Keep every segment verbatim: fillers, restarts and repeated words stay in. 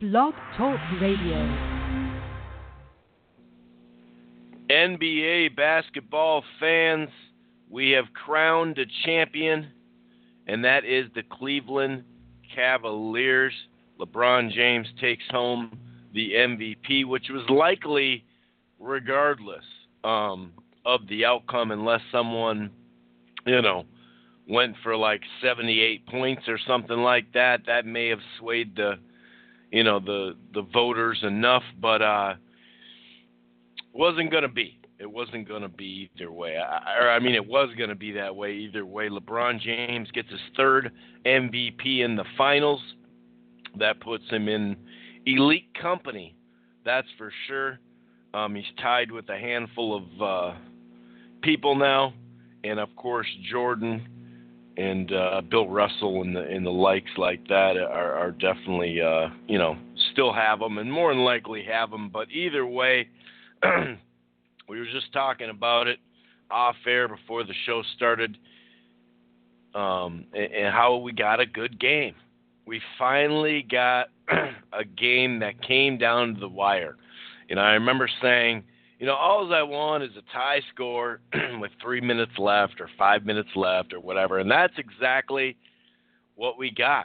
Blog Talk Radio. N B A basketball fans, we have crowned a champion, and that is the Cleveland Cavaliers. LeBron James takes home the M V P, which was likely regardless um, of the outcome, unless someone, you know, went for like seventy-eight points or something like that. That may have swayed the, you know, the the voters enough, but uh, wasn't going to be. It wasn't going to be either way. I, or, I mean, it was going to be that way either way. LeBron James gets his third M V P in the finals. That puts him in elite company, that's for sure. Um, he's tied with a handful of uh, people now, and of course Jordan and uh, Bill Russell and the and the likes like that are, are definitely uh, you know still have them and more than likely have them. But either way, we were just talking about it off air before the show started, um, and, and how we got a good game. We finally got a game that came down to the wire. And I remember saying, you know, all I want is a tie score with three minutes left or five minutes left or whatever. And that's exactly what we got.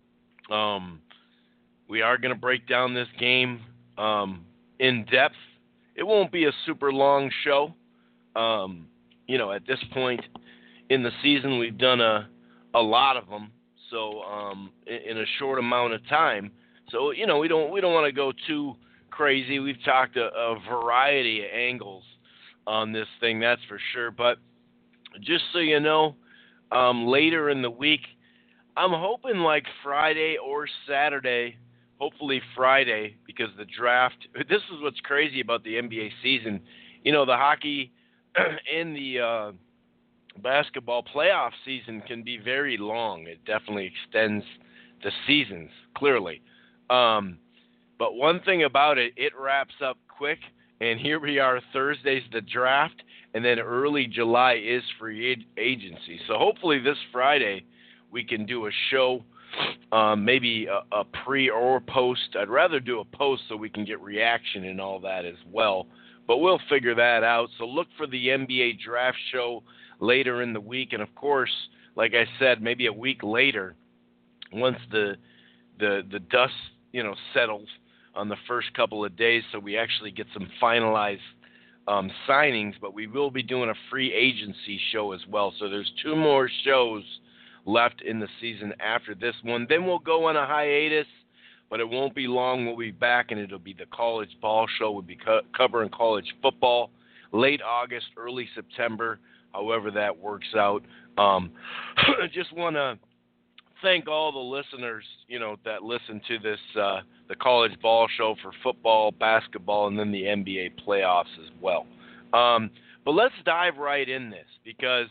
Um, we are going to break down this game um, in depth. It won't be a super long show. Um, you know, at this point in the season, we've done a, a lot of them. So um, in, in a short amount of time. So, you know, we don't we don't want to go too crazy. We've talked a, a variety of angles on this thing, that's for sure. But just so you know, um, later in the week, I'm hoping like Friday or Saturday, hopefully Friday, because the draft, this is what's crazy about the N B A season. You know, the hockey and the uh, basketball playoff season can be very long. It definitely extends the seasons, clearly. Um, but one thing about it, it wraps up quick, and here we are, Thursday's the draft, and then early July is free agency. So hopefully this Friday we can do a show, um, maybe a, a pre or post. I'd rather do a post so we can get reaction and all that as well, but we'll figure that out. So look for the N B A draft show later in the week, and of course, like I said, maybe a week later, once the the the dust you know settles on the first couple of days, so we actually get some finalized um, signings. But we will be doing a free agency show as well. So there's two more shows left in the season after this one. Then we'll go on a hiatus, but it won't be long. We'll be back, and it'll be the college ball show. We'll be co- covering college football late August, early September. However that works out. Um, I just want to thank all the listeners, you know, that listen to this, uh, the college ball show for football, basketball, and then the N B A playoffs as well. Um, but let's dive right in this because,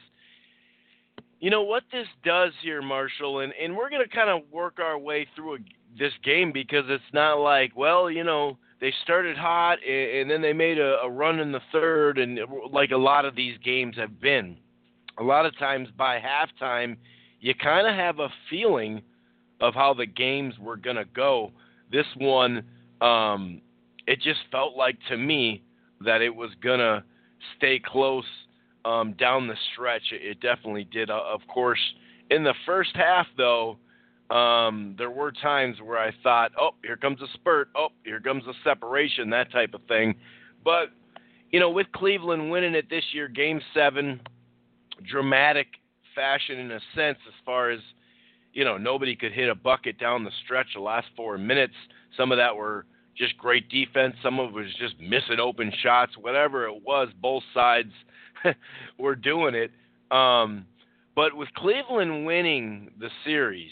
you know, what this does here, Marshall, and, and we're going to kind of work our way through a, this game because it's not like, well, you know, they started hot, and then they made a, a run in the third, and like a lot of these games have been. A lot of times by halftime, you kind of have a feeling of how the games were going to go. This one, um, it just felt like to me that it was going to stay close um, down the stretch. It definitely did. Uh, of course, in the first half, though, Um, there were times where I thought, oh, here comes a spurt. Oh, here comes a separation, that type of thing. But, you know, with Cleveland winning it this year, game seven, dramatic fashion in a sense as far as, you know, nobody could hit a bucket down the stretch the last four minutes. Some of that were just great defense. Some of it was just missing open shots. Whatever it was, both sides were doing it. Um, but with Cleveland winning the series,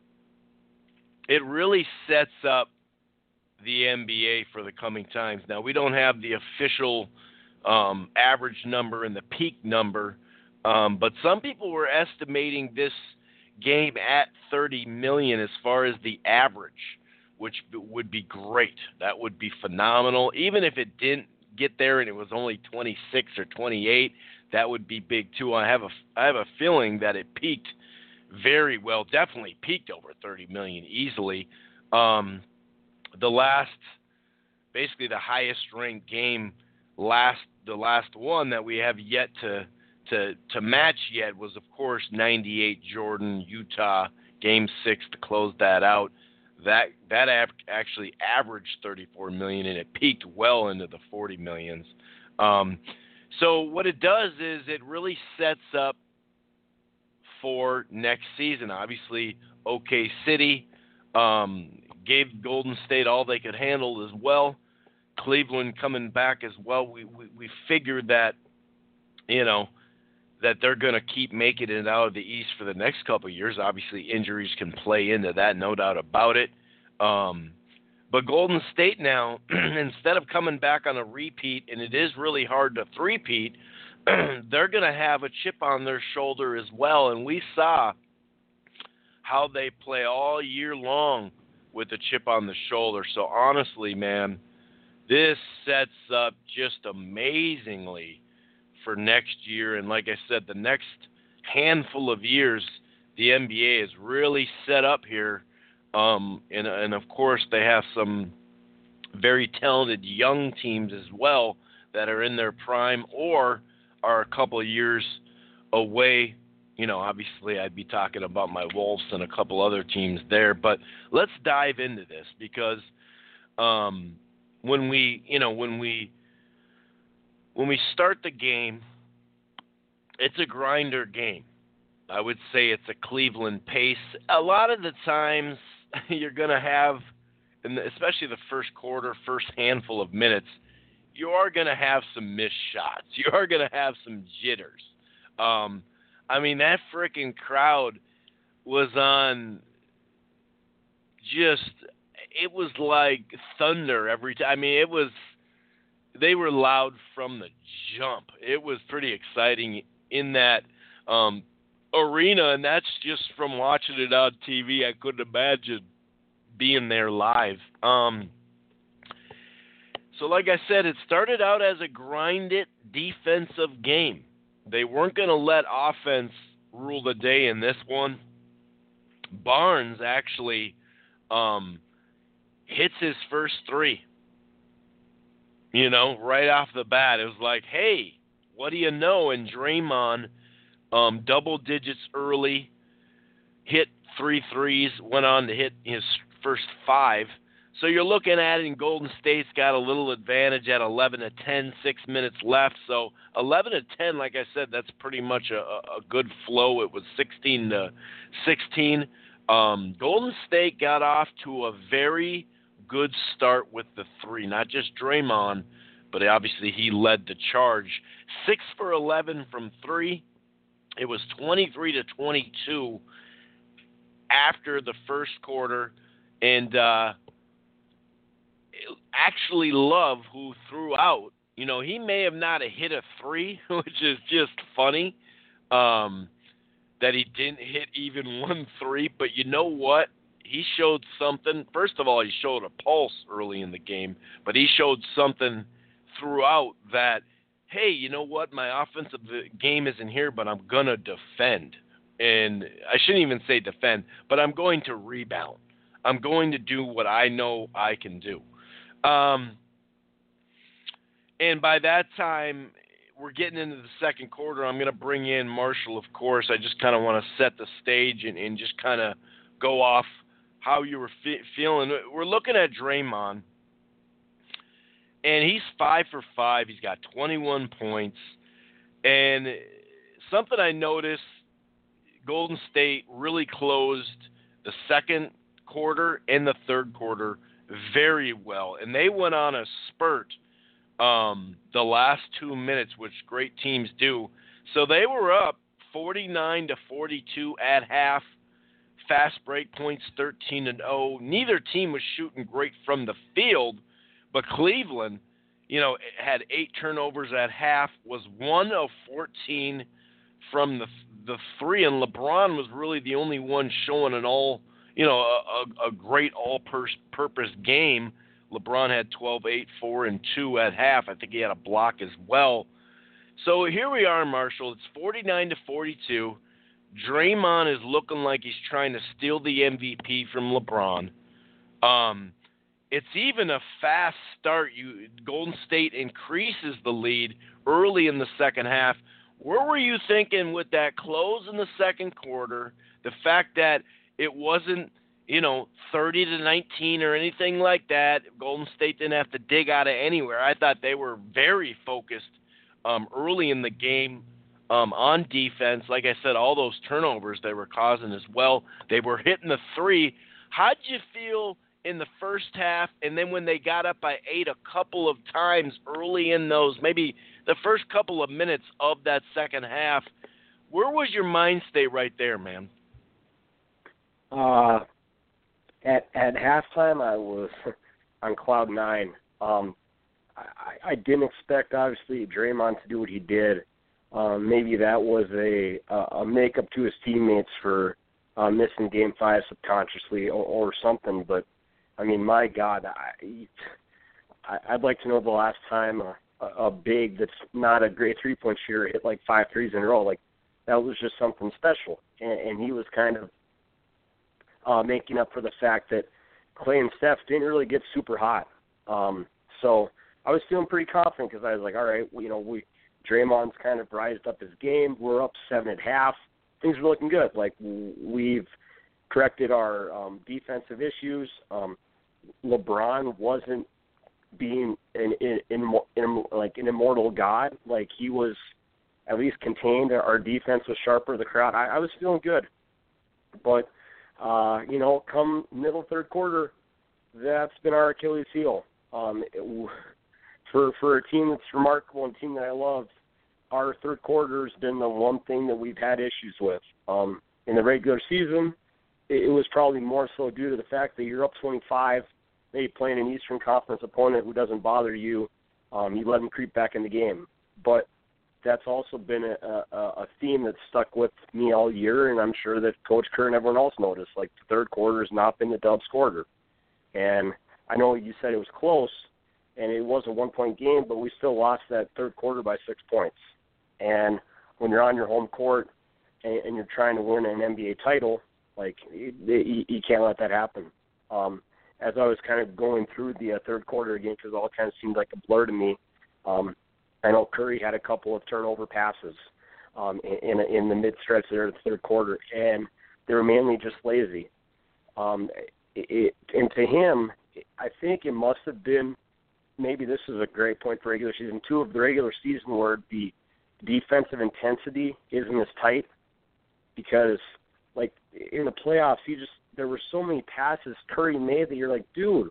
it really sets up the N B A for the coming times. Now, we don't have the official um, average number and the peak number, um, but some people were estimating this game at thirty million as far as the average, which would be great. That would be phenomenal. Even if it didn't get there and it was only twenty-six or twenty-eight, that would be big too. I have a, I have a feeling that it peaked very well, definitely peaked over thirty million easily. Um, the last, basically the highest ranked game, last the last one that we have yet to to to match yet was, of course, ninety-eight Jordan Utah Game Six to close that out. That that actually averaged thirty-four million, and it peaked well into the forty millions. Um, so what it does is it really sets up for next season. Obviously, O K City um, gave Golden State all they could handle as well. Cleveland coming back as well. We we, we figured that, you know, that they're going to keep making it out of the East for the next couple of years. Obviously, injuries can play into that, no doubt about it. Um, but Golden State now, instead of coming back on a repeat, and it is really hard to three-peat, they're going to have a chip on their shoulder as well. And we saw how they play all year long with a chip on the shoulder. So honestly, man, this sets up just amazingly for next year. And like I said, the next handful of years, the N B A is really set up here. Um, and, and, of course, they have some very talented young teams as well that are in their prime or are a couple of years away. You know, obviously I'd be talking about my Wolves and a couple other teams there. But let's dive into this because um, when we, you know, when we when we start the game, it's a grinder game. I would say it's a Cleveland pace. A lot of the times you're going to have, and especially the first quarter, first handful of minutes, you are going to have some missed shots. You are going to have some jitters. Um, I mean, that freaking crowd was on just, it was like thunder every time. I mean, it was, they were loud from the jump. It was pretty exciting in that um, arena, and that's just from watching it on T V. I couldn't imagine being there live. Um, so like I said, it started out as a grind-it defensive game. They weren't going to let offense rule the day in this one. Barnes actually um, hits his first three. You know, right off the bat, it was like, hey, what do you know? And Draymond, um, double digits early, hit three threes, went on to hit his first five. So you're looking at it, and Golden State's got a little advantage at eleven to ten, six minutes left. So eleven to ten, like I said, that's pretty much a, a good flow. It was sixteen to sixteen. Um, Golden State got off to a very good start with the three, not just Draymond, but obviously he led the charge. Six for eleven from three. It was twenty-three to twenty-two after the first quarter, and uh, actually Love, who threw out, you know, he may have not have hit a three, which is just funny um, that he didn't hit even one three, but you know what? He showed something. First of all, he showed a pulse early in the game, but he showed something throughout that, hey, you know what? My offensive game isn't here, but I'm going to defend. And I shouldn't even say defend, but I'm going to rebound. I'm going to do what I know I can do. Um, and by that time, we're getting into the second quarter. I'm going to bring in Marshall, of course. I just kind of want to set the stage and, and just kind of go off how you were fe- feeling. We're looking at Draymond, and he's five for five. He's got twenty-one points. And something I noticed, Golden State really closed the second quarter and the third quarter very well. And they went on a spurt um, the last two minutes, which great teams do. So they were up forty-nine to forty-two at half. Fast break points thirteen and oh. Neither team was shooting great from the field, but Cleveland, you know, had eight turnovers at half, was one of fourteen from the the three, and LeBron was really the only one showing an all, you know, a, a great all-purpose game. LeBron had twelve, eight, four, and two at half. I think he had a block as well. So here we are, Marshall. It's forty-nine to forty-two. Draymond is looking like he's trying to steal the M V P from LeBron. Um, it's even a fast start. You Golden State increases the lead early in the second half. Where were you thinking with that close in the second quarter? The fact that it wasn't, you know, thirty to nineteen or anything like that. Golden State didn't have to dig out of anywhere. I thought they were very focused um, early in the game um, on defense. Like I said, all those turnovers they were causing as well. They were hitting the three. How'd you feel in the first half, and then when they got up by eight a couple of times early in those, maybe the first couple of minutes of that second half? Where was your mind state right there, man? Uh, at at halftime, I was on cloud nine. Um, I, I didn't expect, obviously, Draymond to do what he did. Um, maybe that was a a makeup to his teammates for uh, missing Game Five subconsciously or, or something. But I mean, my God, I, I'd like to know the last time a, a big that's not a great three-point shooter hit like five threes in a row. Like, that was just something special. And, and he was kind of uh, making up for the fact that Clay and Steph didn't really get super hot. Um, so I was feeling pretty confident because I was like, all right, you know, we Draymond's kind of rised up his game. We're up seven at half. Things are looking good. Like, we've corrected our um, defensive issues. Um, LeBron wasn't being an, in, in, in, like an immortal god. Like, he was at least contained. Our defense was sharper. The crowd. I, I was feeling good. But, uh, you know, come middle third quarter, that's been our Achilles heel. Um, it, for for a team that's remarkable and a team that I love, our third quarter has been the one thing that we've had issues with. Um, in the regular season, it, it was probably more so due to the fact that you're up twenty-five, maybe playing an Eastern Conference opponent who doesn't bother you. Um, you let them creep back in the game. But that's also been a, a, a theme that's stuck with me all year, and I'm sure that Coach Kerr and everyone else noticed. Like, the third quarter has not been the Dubs quarter. And I know you said it was close, and it was a one-point game, but we still lost that third quarter by six points. And when you're on your home court and, and you're trying to win an N B A title, like, it, it, you, you can't let that happen. Um, as I was kind of going through the uh, third quarter again, because it all kind of seemed like a blur to me, um, I know Curry had a couple of turnover passes um, in, in, in the mid-stretch there of the third quarter, and they were mainly just lazy. Um, it, it, and to him, I think it must have been, maybe this is a great point for regular season, two of the regular season where the defensive intensity isn't as tight, because, like, in the playoffs, you just there were so many passes Curry made that you're like, dude,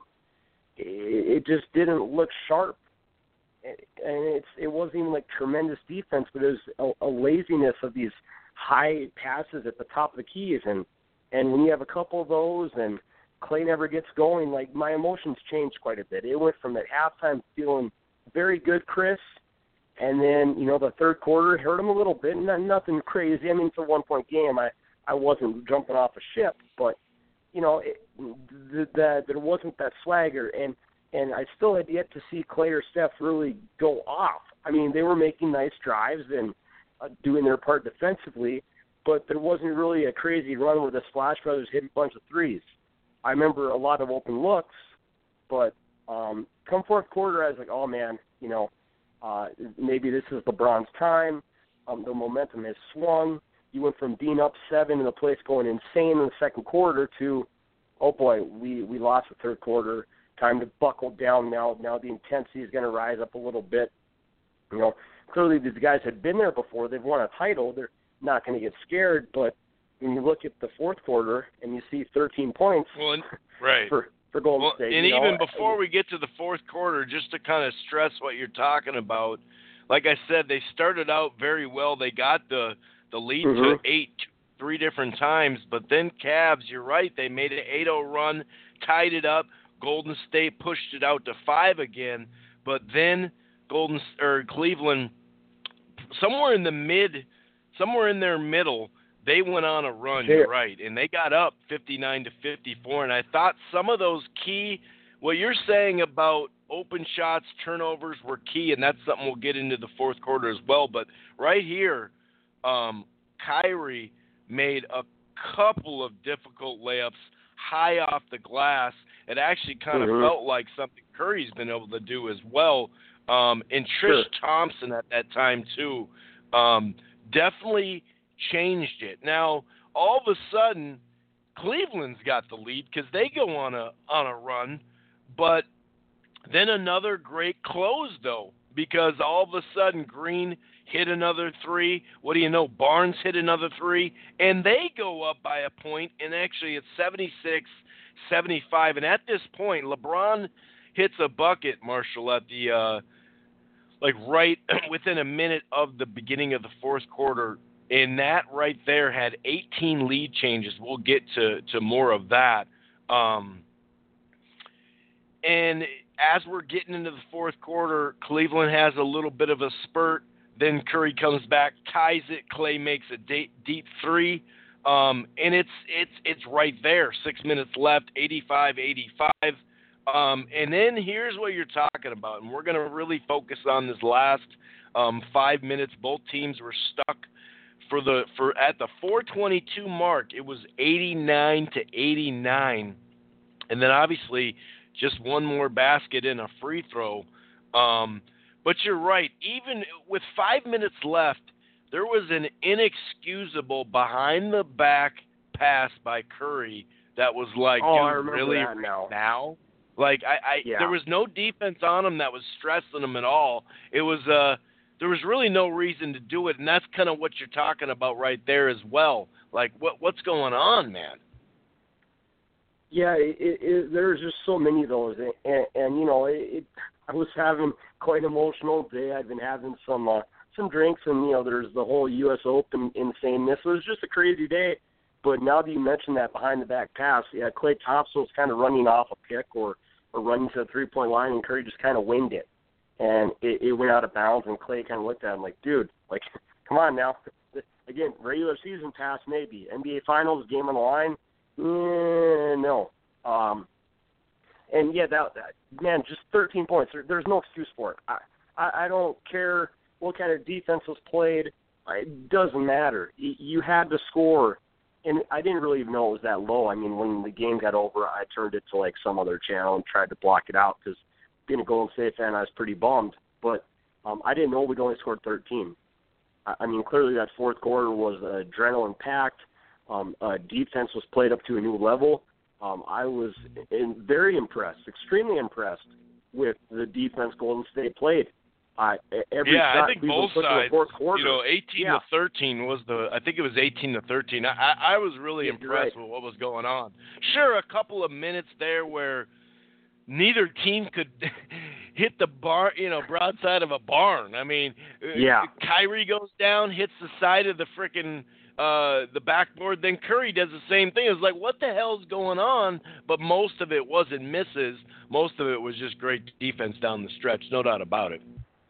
it, it just didn't look sharp. And it's it wasn't even like tremendous defense, but it was a, a laziness of these high passes at the top of the keys. And, and when you have a couple of those and Clay never gets going, like, my emotions changed quite a bit. It went from at halftime feeling very good, Chris, and then, you know, the third quarter hurt him a little bit. Not, nothing crazy. I mean, it's a one-point game. I, I wasn't jumping off a ship, but, you know, it, the, the, there wasn't that swagger. And, and I still had yet to see Clay or Steph really go off. I mean, they were making nice drives and uh, doing their part defensively, but there wasn't really a crazy run where the Splash Brothers hit a bunch of threes. I remember a lot of open looks, but um, come fourth quarter, I was like, oh, man, you know, uh, maybe this is LeBron's time. Um, the momentum has swung. You went from being up seven and the place going insane in the second quarter to, oh, boy, we, we lost the third quarter. Time to buckle down now. Now the intensity is going to rise up a little bit. You know, clearly these guys had been there before. They've won a title. They're not going to get scared. But when you look at the fourth quarter and you see thirteen points well, right. for, for Golden well, State. And you even know, before we get to the fourth quarter, just to kind of stress what you're talking about, like I said, they started out very well. They got the, the lead mm-hmm. to eight three different times. But then Cavs, you're right, they made an eight oh run, tied it up. Golden State pushed it out to five again, but then Golden or Cleveland, somewhere in the mid, somewhere in their middle, they went on a run. You're right, and they got up fifty-nine to fifty-four. And I thought some of those key, what you're saying about open shots, turnovers were key, and that's something we'll get into the fourth quarter as well. But right here, um, Kyrie made a couple of difficult layups high off the glass, it actually kind of mm-hmm. felt like something Curry's been able to do as well. Um, and Trish sure. Thompson at that time, too, um, definitely changed it. Now, all of a sudden, Cleveland's got the lead because they go on a on a run, but then another great close, though, because all of a sudden Green hit another three. What do you know? Barnes hit another three, and they go up by a point, and actually it's seventy-six seventy-five. And at this point, LeBron hits a bucket, Marshall, at the uh, like right within a minute of the beginning of the fourth quarter, and that right there had eighteen lead changes. We'll get to, to more of that. Um, and as we're getting into the fourth quarter, Cleveland has a little bit of a spurt. Then Curry comes back, ties it. Clay makes a deep, deep three, um, and it's it's it's right there. Six minutes left, eighty-five eighty-five. Um, and then here's what you're talking about, and we're going to really focus on this last um, five minutes. Both teams were stuck for the for at the four twenty-two mark. It was eighty-nine to eighty-nine, and then obviously just one more basket and a free throw. Um, but you're right. Even with five minutes left, there was an inexcusable behind-the-back pass by Curry that was like, oh, dude, I remember really that now. now? Like I, I yeah. there was no defense on him that was stressing him at all. It was uh, there was really no reason to do it, and that's kind of what you're talking about right there as well. Like what what's going on, man? Yeah, it, it, there's just so many of those, and, and, and you know, it, it, I was having quite an emotional day. I've been having some uh, some drinks, and you know, there's the whole U S Open insaneness. It was just a crazy day. But now that you mentioned that behind-the-back pass, yeah, Klay Thompson was kind of running off a pick or, or running to the three-point line, and Curry just kind of winged it. And it, it went out of bounds, and Klay kind of looked at him like, dude, like, come on now. Again, regular season pass maybe. N B A Finals, game on the line, eh, no. Um, and, yeah, that, that man, just thirteen points. There, there's no excuse for it. I, I, I don't care what kind of defense was played. It doesn't matter. You, you had to score. And I didn't really even know it was that low. I mean, when the game got over, I turned it to, like, some other channel and tried to block it out because being a Golden State fan, I was pretty bummed. But um, I didn't know we'd only scored thirteen. I, I mean, clearly that fourth quarter was adrenaline-packed. Um, uh, defense was played up to a new level. Um, I was in, very impressed, extremely impressed with the defense Golden State played. Uh, every yeah, shot I think Cleveland both sides, quarter, you know, eighteen yeah. to thirteen was the, I think it was eighteen to thirteen. I, I was really yeah, impressed right. with what was going on. Sure, a couple of minutes there where neither team could hit the bar, you know, broadside of a barn. I mean, yeah. Kyrie goes down, hits the side of the frickin' uh, the backboard. Then Curry does the same thing. It was like, what the hell's going on? But most of it wasn't misses. Most of it was just great defense down the stretch. No doubt about it.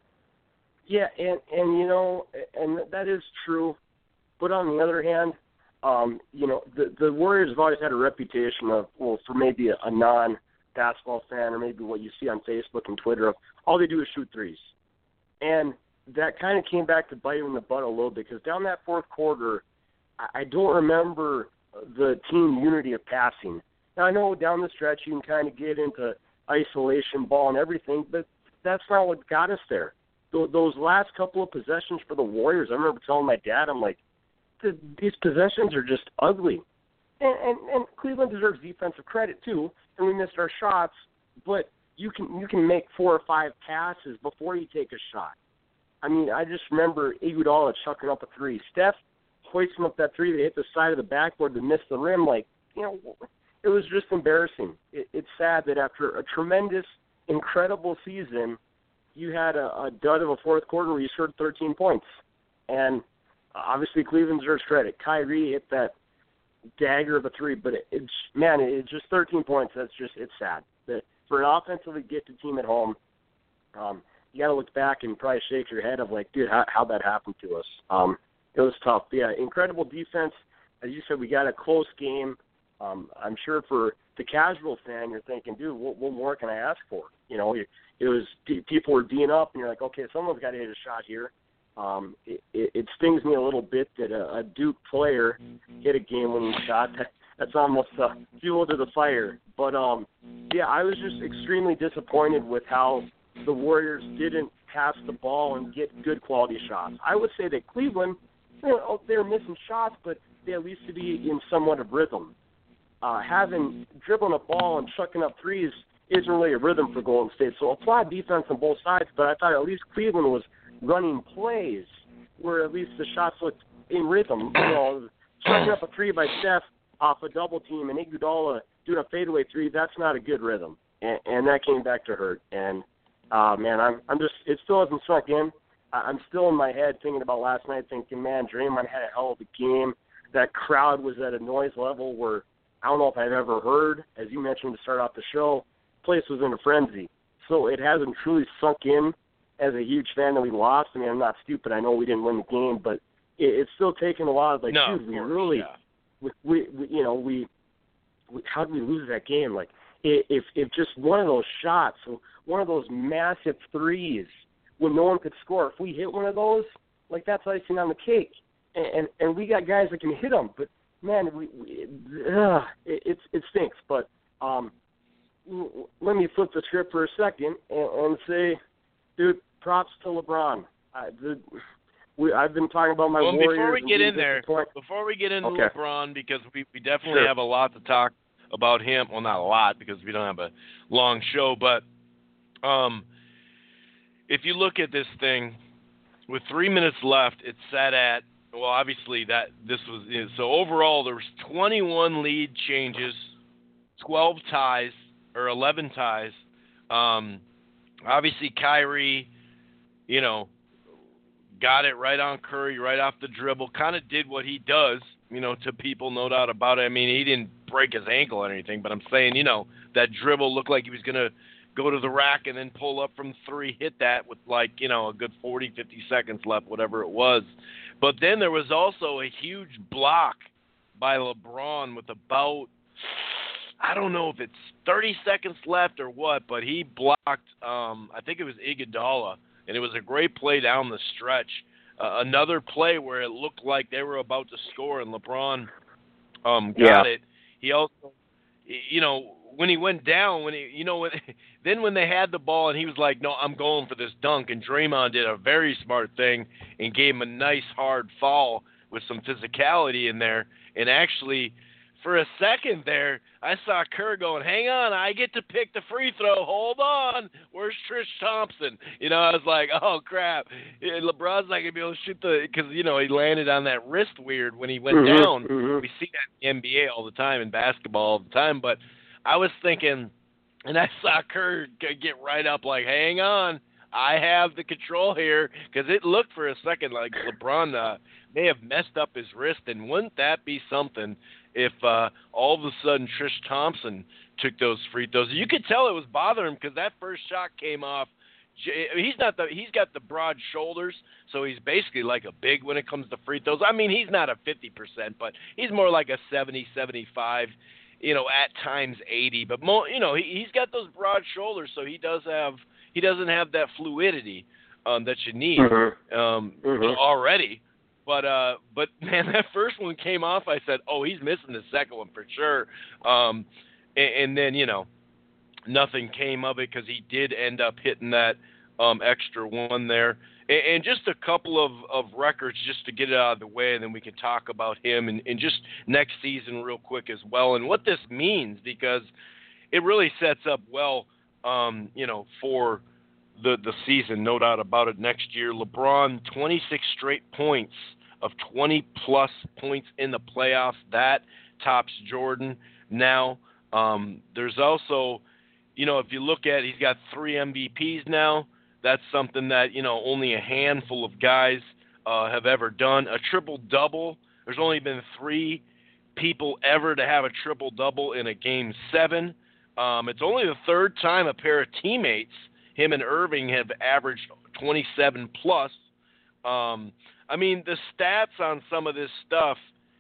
Yeah, and, and, you know, and that is true. But on the other hand, um, you know, the, the Warriors have always had a reputation of, well, for maybe a, a non-basketball fan or maybe what you see on Facebook and Twitter, of all they do is shoot threes. And that kind of came back to bite them in the butt a little bit because down that fourth quarter, I, I don't remember the team unity of passing. Now, I know down the stretch you can kind of get into isolation ball and everything, but that's not what got us there. Those last couple of possessions for the Warriors, I remember telling my dad, I'm like, these possessions are just ugly. And, and, and Cleveland deserves defensive credit, too, and we missed our shots, but you can you can make four or five passes before you take a shot. I mean, I just remember Iguodala chucking up a three. Steph hoisting up that three, they hit the side of the backboard to miss the rim. Like, you know, it was just embarrassing. It, it's sad that after a tremendous, incredible season, you had a, a dud of a fourth quarter where you scored thirteen points. And obviously Cleveland deserves credit. Kyrie hit that dagger of a three, but it, it's, man, it's just thirteen points. That's just, it's sad. That for an offensively gifted team at home, um, you got to look back and probably shake your head of like, dude, how, how'd that happen to us? Um, it was tough. But yeah, incredible defense. As you said, we got a close game. Um, I'm sure for the casual fan, you're thinking, dude, what, what more can I ask for? You know, it, it was people were D'ing up, and you're like, okay, someone's got to hit a shot here. Um, it, it, it stings me a little bit that a, a Duke player hit a game-winning shot. That, that's almost uh, fuel to the fire. But um, yeah, I was just extremely disappointed with how the Warriors didn't pass the ball and get good quality shots. I would say that Cleveland, you know, they're missing shots, but they at least to be in somewhat of rhythm. Uh, having dribbling a ball and chucking up threes isn't really a rhythm for Golden State. So applaud defense on both sides, but I thought at least Cleveland was running plays where at least the shots looked in rhythm. You know, chucking up a three by Steph off a double team and Iguodala doing a fadeaway three, that's not a good rhythm. And, and that came back to hurt. And, uh, man, I'm, I'm just, it still hasn't sunk in. I'm still in my head thinking about last night thinking, man, Draymond had a hell of a game. That crowd was at a noise level where I don't know if I've ever heard, as you mentioned to start off the show, the place was in a frenzy. So it hasn't truly sunk in as a huge fan that we lost. I mean, I'm not stupid. I know we didn't win the game, but it, it's still taking a lot of, like, no, dude, we course, really, yeah. we, we, we, you know, we, we, how did we lose that game? Like, if if just one of those shots, one of those massive threes, when no one could score, if we hit one of those, like, that's icing on the cake. And and, and we got guys that can hit them, but man, we, we uh, it, it it stinks. But um, let me flip the script for a second and, and say, dude, props to LeBron. I, the, we, I've been talking about my well, Warriors. Before we get in there, point. before we get into okay. LeBron, because we, we definitely sure. have a lot to talk about him. Well, not a lot because we don't have a long show, but um, if you look at this thing, with three minutes left, it's set at, well, obviously that this was, you know, so overall there was twenty-one lead changes, twelve ties, or eleven ties. Um, obviously Kyrie, you know, got it right on Curry, right off the dribble, kind of did what he does, you know, to people, no doubt about it. I mean, he didn't break his ankle or anything, but I'm saying, you know, that dribble looked like he was going to go to the rack and then pull up from three, hit that with like, you know, a good forty, fifty seconds left, whatever it was. But then there was also a huge block by LeBron with about, I don't know if it's thirty seconds left or what, but he blocked, um, I think it was Iguodala, and it was a great play down the stretch. Uh, another play where it looked like they were about to score and LeBron um, got yeah. it. He also, you know, when he went down, when he, you know, when, then when they had the ball and he was like, no, I'm going for this dunk, and Draymond did a very smart thing and gave him a nice hard foul with some physicality in there. And actually, for a second there, I saw Kerr going, hang on, I get to pick the free throw. Hold on. Where's Trish Thompson? You know, I was like, oh, crap. LeBron's not going to be able to shoot the – because, you know, he landed on that wrist weird when he went mm-hmm, down. Mm-hmm. We see that in the N B A all the time, in basketball all the time. But I was thinking – and I saw Kerr get right up like, hang on. I have the control here, because it looked for a second like LeBron uh, may have messed up his wrist, and wouldn't that be something if uh, all of a sudden Trish Thompson took those free throws? You could tell it was bothering him because that first shot came off. He's not the he's got the broad shoulders, so he's basically like a big when it comes to free throws. I mean, he's not a fifty percent, but he's more like a seventy, seventy-five, you know, at times eighty. But more, you know, he, he's got those broad shoulders, so he does have he doesn't have that fluidity um, that you need Mm-hmm. um, Mm-hmm. already. But, uh, but man, that first one came off. I said, oh, he's missing the second one for sure. Um, and, and then, you know, nothing came of it because he did end up hitting that um, extra one there. And, and just a couple of, of records just to get it out of the way, and then we can talk about him and, and just next season real quick as well and what this means, because it really sets up well, um, you know, for – the the season, no doubt about it. Next year, LeBron, twenty-six straight points of twenty-plus points in the playoffs. That tops Jordan. Now, um, there's also, you know, if you look at, he's got three M V Ps now. That's something that, you know, only a handful of guys uh, have ever done. A triple-double. There's only been three people ever to have a triple-double in a game seven. Um, it's only the third time a pair of teammates, him and Irving, have averaged twenty-seven plus. Um, I mean, the stats on some of this stuff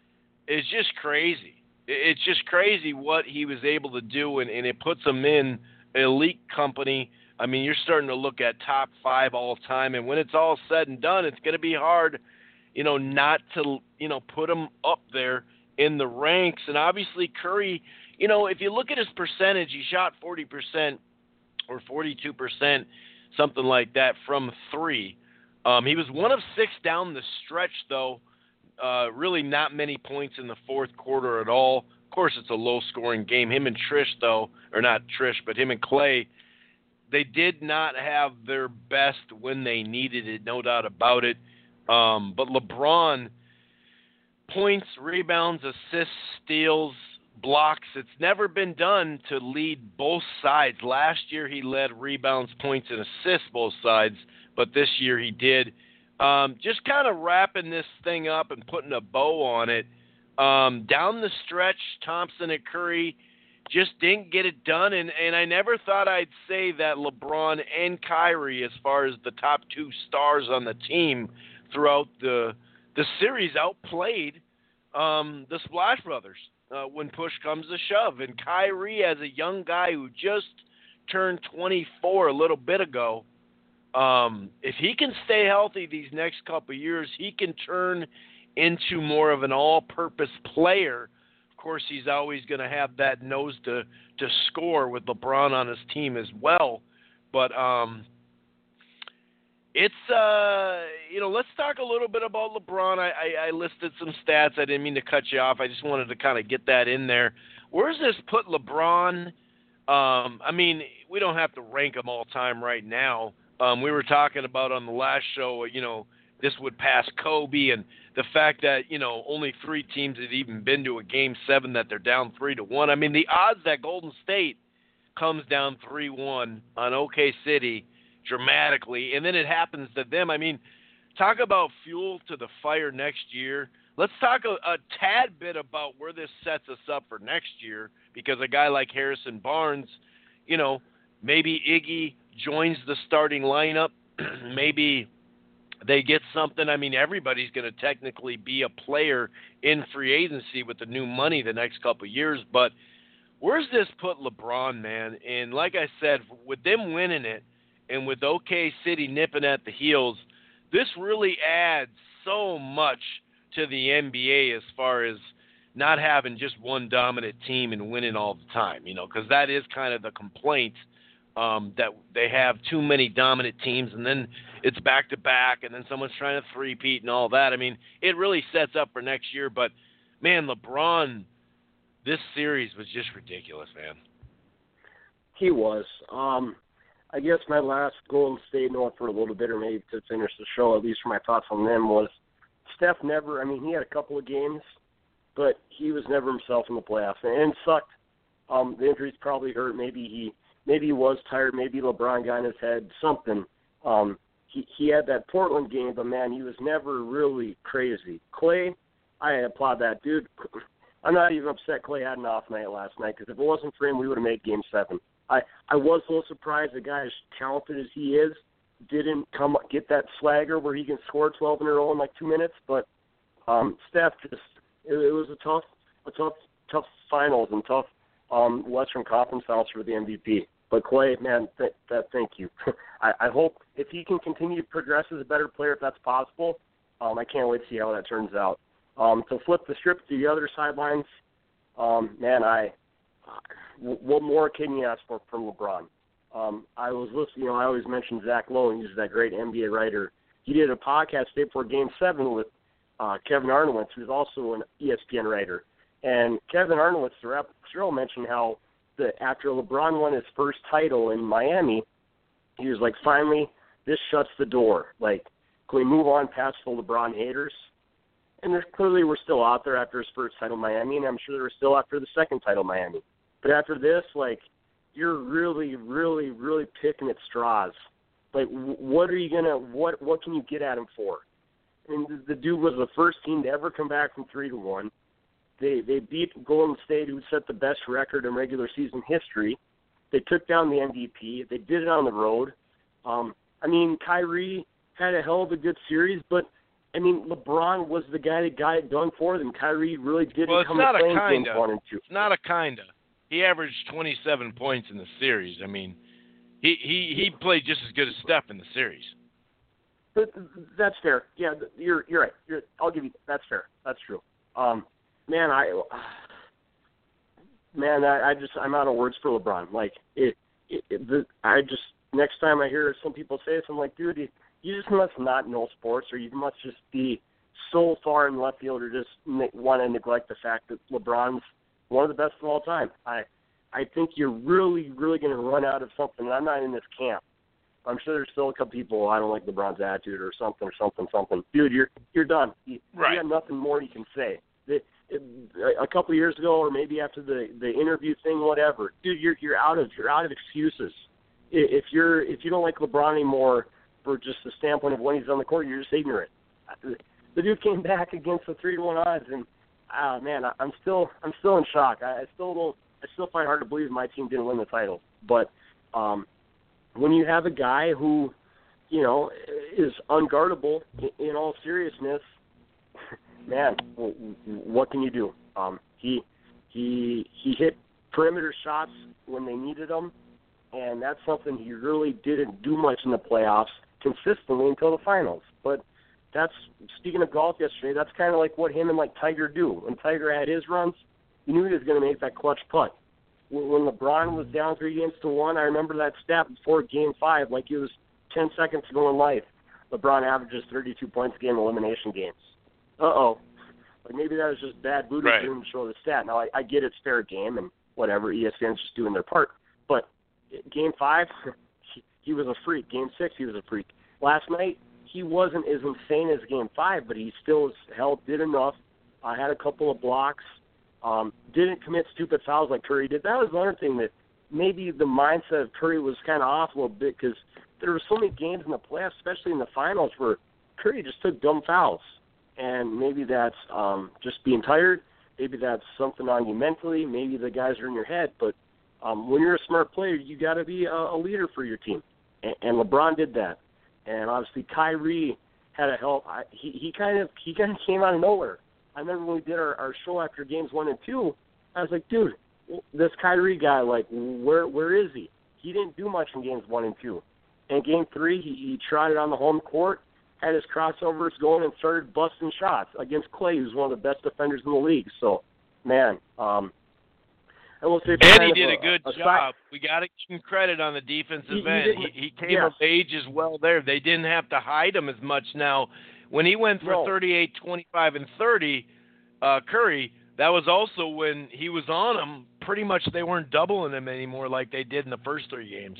is just crazy. It's just crazy what he was able to do, and, and it puts him in elite company. I mean, you're starting to look at top five all time, and when it's all said and done, it's going to be hard, you know, not to, you know, put him up there in the ranks. And obviously Curry, you know, if you look at his percentage, he shot forty percent or forty-two percent, something like that, from three. Um, he was one of six down the stretch, though. Uh, really not many points in the fourth quarter at all. Of course, it's a low-scoring game. Him and Trish, though, or not Trish, but him and Clay, they did not have their best when they needed it, no doubt about it. Um, but LeBron, points, rebounds, assists, steals, blocks, it's never been done to lead both sides. Last year he led rebounds, points, and assists both sides, but this year he did. Um, just kind of wrapping this thing up and putting a bow on it. Um, down the stretch, Thompson and Curry just didn't get it done, and, and I never thought I'd say that LeBron and Kyrie, as far as the top two stars on the team throughout the the series, outplayed um, the Splash Brothers uh, when push comes to shove. And Kyrie, as a young guy who just turned twenty-four a little bit ago, um, if he can stay healthy these next couple of years, he can turn into more of an all-purpose player. Of course, he's always going to have that nose to, to score with LeBron on his team as well. But um, it's, uh, you know, let's talk a little bit about LeBron. I, I, I listed some stats. I didn't mean to cut you off. I just wanted to kind of get that in there. Where's this put LeBron? Um, I mean, we don't have to rank him all time right now. Um, we were talking about on the last show, you know, this would pass Kobe, and the fact that, you know, only three teams had even been to a game seven, that they're down three to one. I mean, the odds that Golden State comes down three one on O K City dramatically, and then it happens to them. I mean, talk about fuel to the fire next year. Let's talk a, a tad bit about where this sets us up for next year, because a guy like Harrison Barnes, you know, maybe Iggy joins the starting lineup, maybe they get something. I mean, everybody's going to technically be a player in free agency with the new money the next couple of years. But where's this put LeBron, man? And like I said, with them winning it and with O K City nipping at the heels, this really adds so much to the N B A as far as not having just one dominant team and winning all the time, you know, because that is kind of the complaint. Um, that they have too many dominant teams, and then it's back-to-back, and then someone's trying to three-peat and all that. I mean, it really sets up for next year. But, man, LeBron, this series was just ridiculous, man. He was. Um, I guess my last Golden State note for a little bit, or maybe to finish the show, at least for my thoughts on them, was Steph never – I mean, he had a couple of games, but he was never himself in the playoffs. And it sucked. Um, the injuries probably hurt. Maybe he – Maybe he was tired. Maybe LeBron got in his head, something. Um, he, he had that Portland game, but, man, he was never really crazy. Clay, I applaud that. Dude, I'm not even upset Clay had an off night last night, because if it wasn't for him, we would have made game seven. I, I was a little surprised a guy as talented as he is didn't come get that swagger where he can score twelve in a row in like two minutes. But um, Steph, just it, it was a tough, a tough, tough finals and tough um, Western Conference finals for the M V P. But Clay, man, th- that thank you. I, I hope if he can continue to progress as a better player, if that's possible, um, I can't wait to see how that turns out. Um, to flip the script to the other sidelines, um, man, I what more can you ask for from LeBron? Um, I was listening, you know, I always mention Zach Lowe. He's that great N B A writer. He did a podcast day before Game Seven with uh, Kevin Arnowitz, who's also an E S P N writer. And Kevin Arnowitz, the rap show, mentioned how the, after LeBron won his first title in Miami, he was like, finally, this shuts the door. Like, can we move on past the LeBron haters? And there's clearly we're still out there after his first title in Miami, and I'm sure they were still after the second title in Miami. But after this, like, you're really, really, really picking at straws. Like, what are you gonna, what, what can you get at him for? I mean, the, the dude was the first team to ever come back from three to one. They they beat Golden State, who set the best record in regular season history. They took down the M V P. They did it on the road. Um, I mean, Kyrie had a hell of a good series, but I mean, LeBron was the guy that got it done for them. Kyrie really didn't well, it's come not to playing a kinda. games one and two. It's not a kinda. He averaged twenty-seven points in the series. I mean, he he he played just as good as Steph in the series. But that's fair. Yeah, you're you're right. You're, I'll give you that's fair. That's true. Um, man, I, man, I, I just I'm out of words for LeBron. Like it, it, it the, I just next time I hear some people say this, I'm like, dude, you, you just must not know sports, or you must just be so far in left field, or just ne- want to neglect the fact that LeBron's one of the best of all time. I, I think you're really, really going to run out of something. And I'm not in this camp. I'm sure there's still a couple people, I don't like LeBron's attitude or something or something, something. Dude, you're you're done. You, right. you got nothing more you can say. It, it, a couple of years ago, or maybe after the, the interview thing, whatever. Dude, you're you're out of you're out of excuses. If you're if you don't like LeBron anymore for just the standpoint of when he's on the court, you're just ignorant. The dude came back against the three to one odds, and ah, man, I, I'm still I'm still in shock. I, I still don't I still find it hard to believe my team didn't win the title. But um, when you have a guy who, you know, is unguardable in, in all seriousness, man, what can you do? Um, he he he hit perimeter shots when they needed them, and that's something he really didn't do much in the playoffs consistently until the finals. But that's, speaking of golf yesterday, that's kind of like what him and like Tiger do. When Tiger had his runs, you knew he was going to make that clutch putt. When LeBron was down three games to one, I remember that stat before Game Five, like it was ten seconds to go in life. LeBron averages thirty-two points a game in elimination games. Uh oh, like maybe that was just bad booty right. to show the stat. Now I, I get it's fair game and whatever. E S P N's just doing their part, but Game Five, he, he was a freak. Game Six, he was a freak. Last night, he wasn't as insane as Game Five, but he still was held, did enough. I uh, had a couple of blocks. Um, didn't commit stupid fouls like Curry did. That was another thing that maybe the mindset of Curry was kind of off a little bit, because there were so many games in the playoffs, especially in the finals, where Curry just took dumb fouls. And maybe that's um, just being tired. Maybe that's something on you mentally. Maybe the guys are in your head. But um, when you're a smart player, you got to be a, a leader for your team. And, and LeBron did that. And obviously Kyrie had a help. I, he he kind of he kind of came out of nowhere. I remember when we did our, our show after games one and two, I was like, dude, this Kyrie guy, like, where where is he? He didn't do much in games one and two. And game three, he, he trotted on the home court, had his crossovers going, and started busting shots against Clay, who's one of the best defenders in the league. So, man, um, I will say, and he did a, a good a, a job. Side, we got to give him credit on the defensive he, end. He, he, he came yes. of age as well there. They didn't have to hide him as much now. When he went for no. thirty-eight, twenty-five, and thirty, uh, Curry, that was also when he was on him. Pretty much they weren't doubling him anymore like they did in the first three games.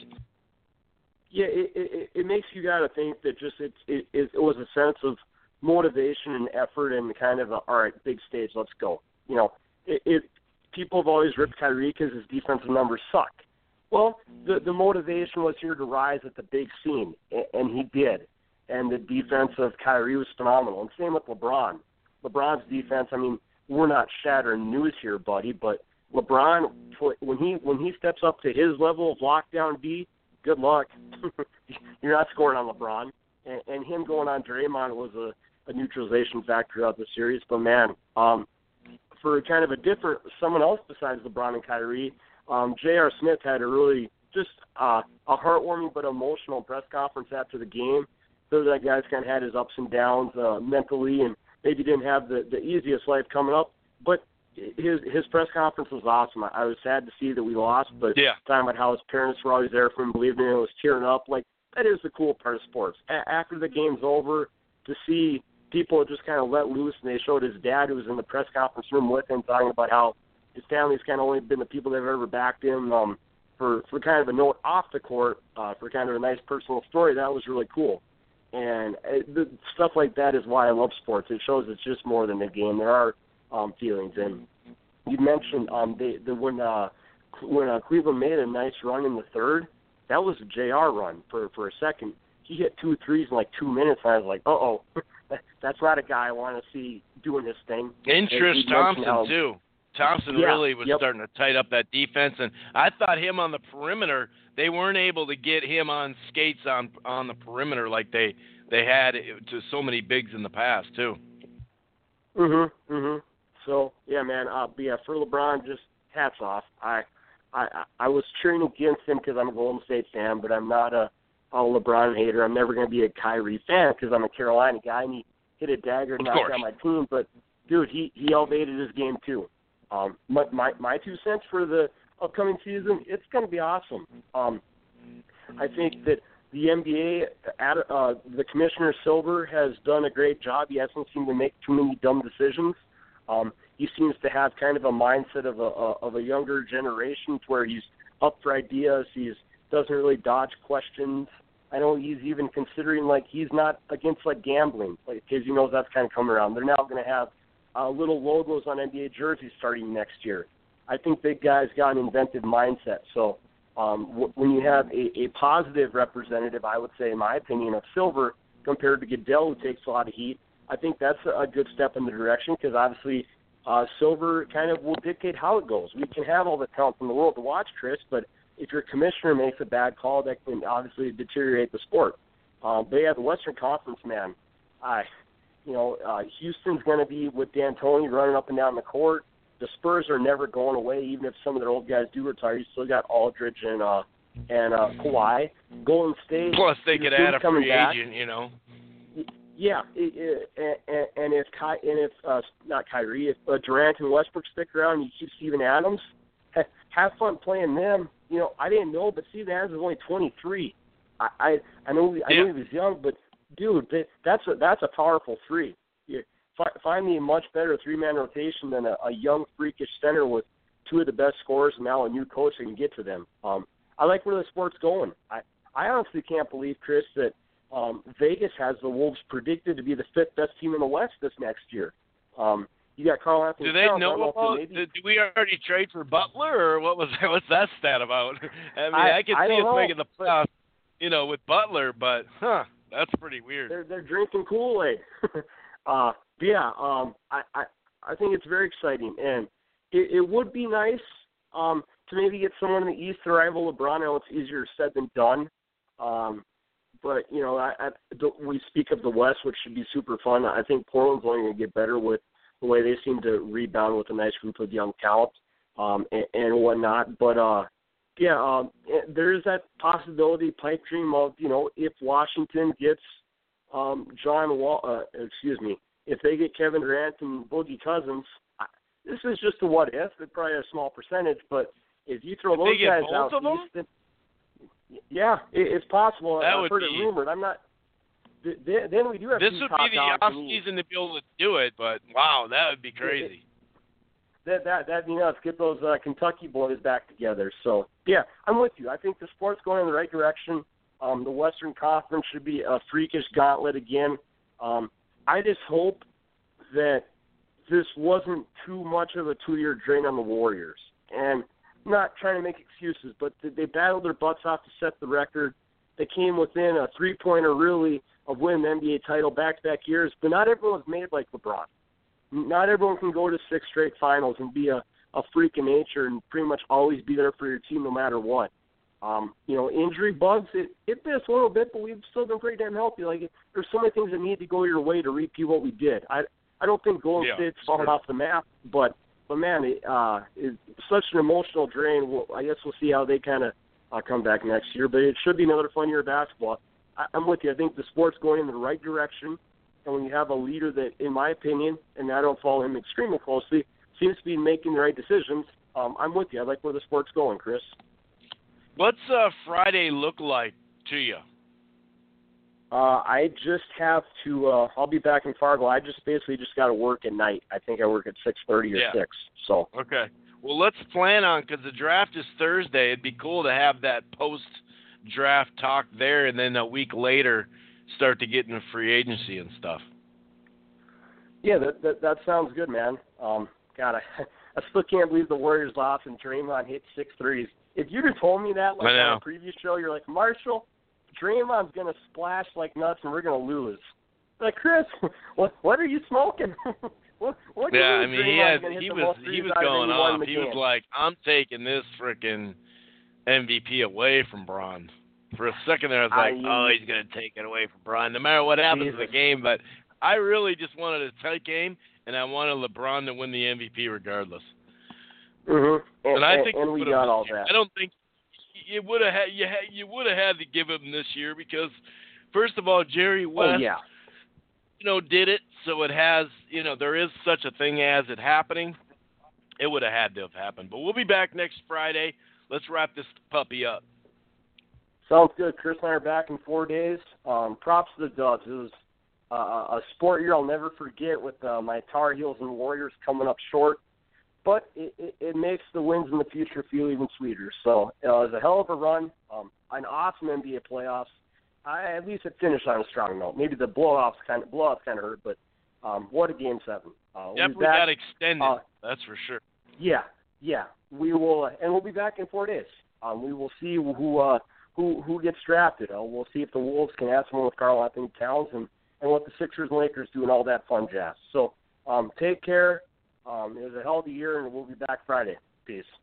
Yeah, it, it, it makes you got to think that just it, it, it was a sense of motivation and effort and kind of a, all right, big stage, let's go. You know, it, it people have always ripped Kyrie because his defensive numbers suck. Well, the, the motivation was here to rise at the big scene, and, and he did. And the defense of Kyrie was phenomenal. And same with LeBron. LeBron's defense, I mean, we're not shattering news here, buddy, but LeBron, when he when he steps up to his level of lockdown D, good luck. You're not scoring on LeBron. And, and him going on Draymond was a, a neutralization factor throughout the series. But, man, um, for kind of a different, someone else besides LeBron and Kyrie, um, J R. Smith had a really just uh, a heartwarming but emotional press conference after the game. So that guy's kind of had his ups and downs uh, mentally, and maybe didn't have the, the easiest life coming up. But his his press conference was awesome. I, I was sad to see that we lost, but yeah. talking about how his parents were always there for him, believing in him, was tearing up. Like, that is the cool part of sports. A- after the game's over, to see people just kind of let loose, and they showed his dad, who was in the press conference room with him, talking about how his family's kind of only been the people that have ever backed him. Um, for, for kind of a note off the court, uh, for kind of a nice personal story, that was really cool. And it, the stuff like that is why I love sports. It shows it's just more than a game. There are um, feelings. And you mentioned um, they, the, when uh, when uh, Cleveland made a nice run in the third, that was a J R run for, for a second. He hit two threes in like two minutes, and I was like, uh-oh, that's not a guy I want to see doing his thing. And Trish Thompson, how, too. Thompson yeah, really was yep. starting to tight up that defense, and I thought him on the perimeter, they weren't able to get him on skates on on the perimeter like they, they had to so many bigs in the past, too. Mm-hmm, mm-hmm. So, yeah, man, uh, yeah, for LeBron, just hats off. I I, I was cheering against him because I'm a Golden State fan, but I'm not a, a LeBron hater. I'm never going to be a Kyrie fan because I'm a Carolina guy, and he hit a dagger and knocked out my team. But dude, he, he elevated his game too. Um, my, my my two cents for the upcoming season, it's going to be awesome. Um, I think that the N B A, uh, the Commissioner Silver has done a great job. He hasn't seemed to make too many dumb decisions. Um, he seems to have kind of a mindset of a, a of a younger generation, to where he's up for ideas. He's doesn't really dodge questions. I know he's even considering, like, he's not against, like, gambling, like, because he knows that's kind of coming around. They're now going to have uh, little logos on N B A jerseys starting next year. I think big guy's got an inventive mindset. So um, w- when you have a, a positive representative, I would say, in my opinion, of Silver compared to Goodell, who takes a lot of heat, I think that's a good step in the direction, because obviously uh, Silver kind of will dictate how it goes. We can have all the talent in the world to watch, Chris, but if your commissioner makes a bad call, that can obviously deteriorate the sport. Uh, but yeah, the Western Conference, man, I, you know, uh, Houston's going to be with D'Antoni running up and down the court. The Spurs are never going away, even if some of their old guys do retire. You still got Aldridge and uh, and uh, Kawhi. Golden State. Plus, they could add a free back. agent, you know. Yeah, it, it, and, and if Ky, and if uh, not Kyrie, if uh, Durant and Westbrook stick around, and you keep Steven Adams. Have fun playing them. You know, I didn't know, but Steven Adams is only twenty-three. I I, I know I yeah. knew he was young, but dude, that's a that's a powerful three. You find me a much better three-man rotation than a, a young freakish center with two of the best scorers and now a new coach that can get to them. Um, I like where the sport's going. I I honestly can't believe, Chris, that um, Vegas has the Wolves predicted to be the fifth best team in the West this next year. Um, You got Carl Anthony. Do they Towns. know know about? maybe... Did we already trade for Butler, or what was that? What's that stat about? I mean, I, I can I see us know, making the playoffs, you know, with Butler, but huh, that's pretty weird. They're they're drinking Kool-Aid. uh, yeah, um, I, I I think it's very exciting, and it, it would be nice um, to maybe get someone in the East to rival LeBron. I know it's easier said than done. Um, But, you know, I, I, we speak of the West, which should be super fun. I think Portland's only going to get better with the way they seem to rebound with a nice group of young talent um, and, and whatnot. But, uh, yeah, um, there is that possibility, pipe dream of, you know, if Washington gets um, John Wall, uh, excuse me, if they get Kevin Durant and Boogie Cousins, I, this is just a what if. It's probably a small percentage, but if you throw if those they get guys both out of them? East, yeah, it, it's possible. That I've would heard be, it rumored. I'm not. Th- th- then we do have this two would top be the dogs off in the East. season to be able to do it, but wow, that would be crazy. That that that you know, let's get those uh, Kentucky boys back together. So yeah, I'm with you. I think the sport's going in the right direction. Um, the Western Conference should be a freakish gauntlet again. Um, I just hope that this wasn't too much of a two-year drain on the Warriors. And I'm not trying to make excuses, but they battled their butts off to set the record. They came within a three-pointer, really, of winning the N B A title back-to-back years. But not everyone's made like LeBron. Not everyone can go to six straight finals and be a, a freak of nature and pretty much always be there for your team no matter what. Um, you know, injury bugs, it, it bit us a little bit, but we've still been pretty damn healthy. Like, there's so many things that need to go your way to repeat what we did. I I don't think Golden yeah, State's fallen off the map, but, but man, it, uh, it's such an emotional drain. Well, I guess we'll see how they kind of uh, come back next year, but it should be another fun year of basketball. I, I'm with you. I think the sport's going in the right direction. And when you have a leader that, in my opinion, and I don't follow him extremely closely, seems to be making the right decisions, um, I'm with you. I like where the sport's going, Chris. What's uh, Friday look like to you? Uh, I just have to. Uh, I'll be back in Fargo. I just basically just got to work at night. I think I work at six thirty or yeah. six. So okay. Well, let's plan on because the draft is Thursday. It'd be cool to have that post-draft talk there, and then a week later start to get into free agency and stuff. Yeah, that that, that sounds good, man. Um, God, I, I still can't believe the Warriors lost and Draymond hit six threes. If you'd have told me that like on a previous show, you're like, Marshall, Draymond's going to splash like nuts and we're going to lose. Like, Chris, what what are you smoking? what, what yeah, you I mean, he had he was he was going off. He was like, I'm taking this freaking M V P away from Bron. For a second there, I was like, I, oh, he's going to take it away from Bron, no matter what happens Jesus. in the game. But I really just wanted a tight game, and I wanted LeBron to win the M V P regardless. Mm-hmm. And, and I and, think and we got all that. I don't think you would have had you had you would have had to give him this year because, first of all, Jerry West. Oh, yeah. you know, did it, so it has, you know, there is such a thing as it happening. It would have had to have happened. But we'll be back next Friday. Let's wrap this puppy up. Sounds good. Chris and I are back in four days. Um, props to the Dubs. It was uh, a sport year I'll never forget with uh, my Tar Heels and Warriors coming up short. But it, it, it makes the wins in the future feel even sweeter. So uh, it was a hell of a run, um, an awesome N B A playoffs. I, at least it finished on a strong note. Maybe the blowouts kind of blowouts kind of hurt, but um, what a game seven. Uh, we'll Definitely got extended. Uh, that's for sure. Yeah, yeah. We will, uh, and we'll be back in four days. Um, we will see who uh, who who gets drafted. Uh, we'll see if the Wolves can have someone with Karl Anthony Towns, and, and what the Sixers and Lakers do, and all that fun jazz. So um, take care. Um, it was a hell of a year, and we'll be back Friday. Peace.